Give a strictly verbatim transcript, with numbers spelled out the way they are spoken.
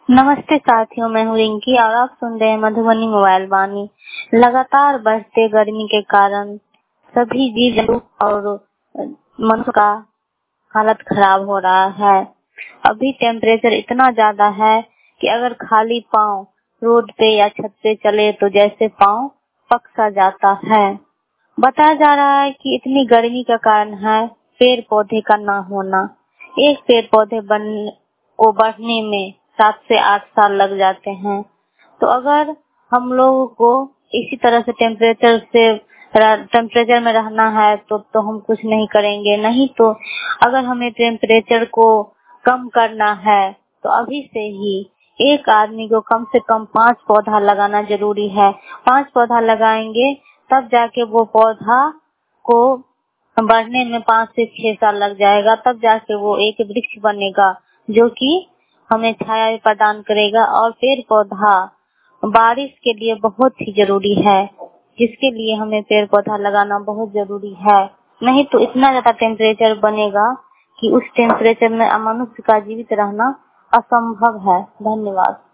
नमस्ते साथियों, मैं हूँ रिंकी और आप सुन रहे हैं मधुबनी मोबाइल वाणी। लगातार बढ़ते गर्मी के कारण सभी जीव जंतु और मनुष्य का हालत खराब हो रहा है। अभी टेम्परेचर इतना ज्यादा है कि अगर खाली पाँव रोड पे या छत पे चले तो जैसे पाँव पक सा जाता है। बताया जा रहा है कि इतनी गर्मी का कारण है पेड़ पौधे का ना होना। एक पेड़ पौधे बन को बढ़ने में सात से आठ साल लग जाते हैं। तो अगर हम लोगों को इसी तरह से टेम्परेचर से टेम्परेचर में रहना है तो तो हम कुछ नहीं करेंगे। नहीं तो अगर हमें टेम्परेचर को कम करना है तो अभी से ही एक आदमी को कम से कम पांच पौधा लगाना जरूरी है। पांच पौधा लगाएंगे तब जाके वो पौधा को बढ़ने में पाँच से छह साल लग जाएगा। तब जाके वो एक वृक्ष बनेगा जो कि हमें छाया प्रदान करेगा। और पेड़ पौधा बारिश के लिए बहुत ही जरूरी है, जिसके लिए हमें पेड़ पौधा लगाना बहुत जरूरी है। नहीं तो इतना ज्यादा टेम्परेचर बनेगा कि उस टेम्परेचर में मनुष्य का जीवित रहना असंभव है। धन्यवाद।